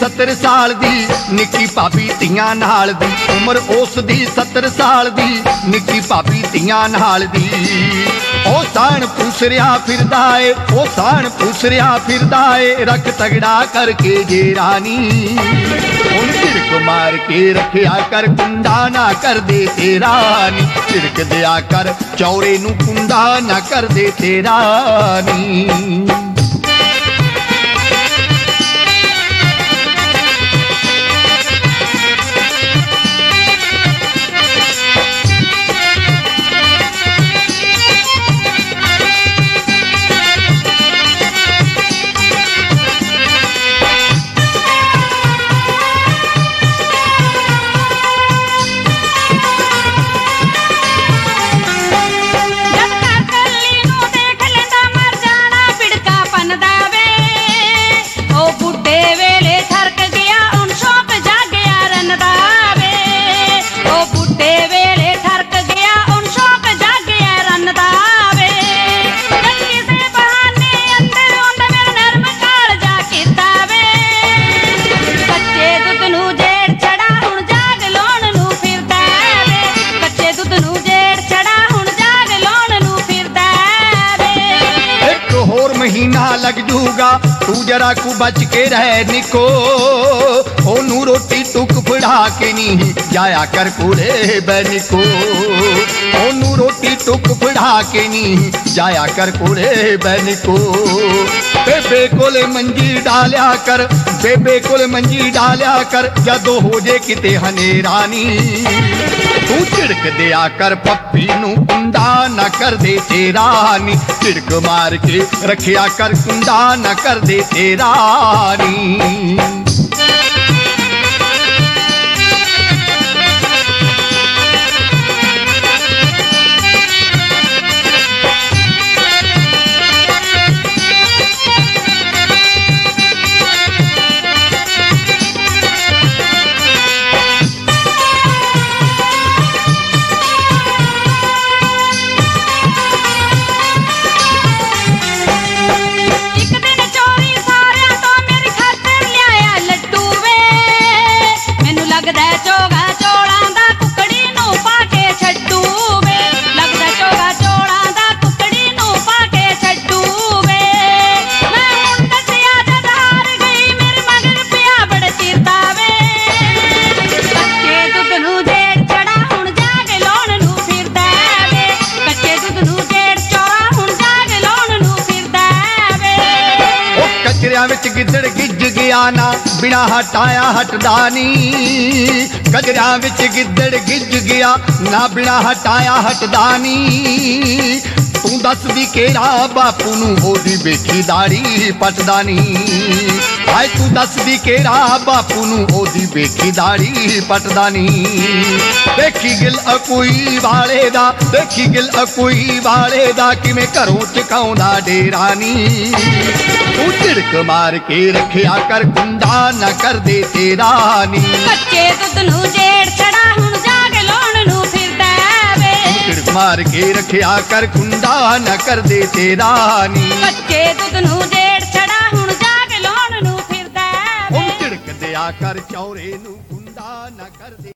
70 साल दी निक्की भाभी धीआं नाल दी उम्र उस दी 70 साल दी निक्की भाभी धीआं नाल दी ओ सान पूसरिया फिरदा ए ओ सान पूसरिया फिरदा ए रख तगड़ा करके जे रानी उन झिड़क मार के रखिया कर कुंडा ना कर दे तेरा नी झिड़क दिया कर चौरे नू कुंडा ना कर दे तेरा नी। महीना लग जूगा तू जरा को बच के रह निको ओनू रोटी टुक फड़ा के नहीं जाया कर कूड़े बैनिको ओनू रोटी टुक फड़ा के नहीं जाया कर कूड़े बैनिको बेबे कोले मंजी डालिया कर बेबे कोले मंजी डालिया कर जदो हो जे किते हनेरानी तू झिड़क दिया कर पप्पी नू कुंडा ना कर दे तेरा नी झिड़क मार के रखिया कर कुंडा ना कर दे तेरा नी। विच गिद्दड़ गिज गया ना बिना हटाया हटदा नी गजरा विच गिद्दड़ गिज गया ना बिना हटाया हटदा नी तू दस दी केड़ा बापू नू ओदी बेखी दाड़ी पटदा नी हाय तू दस दी केड़ा बापू नू ओदी बेखी दाड़ी पटदा नी देखी गिल अकोई वाले दा देखी गिल अकोई वाले दा किवें घरों चकाउंदा डेरा नी तू झिड़क मार के रखिया कर कुंडा ना कर दे तेरा नी कच्चे दुध नू जेड़ चढ़ा हुण जाग लाउण नू फिरदा वे झिड़क मार के रखिया कर कुंडा ना कर दे तेरा नी कच्चे दुध नू जेड़ चढ़ा हुण जाग लाउण नू फिरदा वे झिड़क दिया कर चौरे नू कुंडा ना कर दे।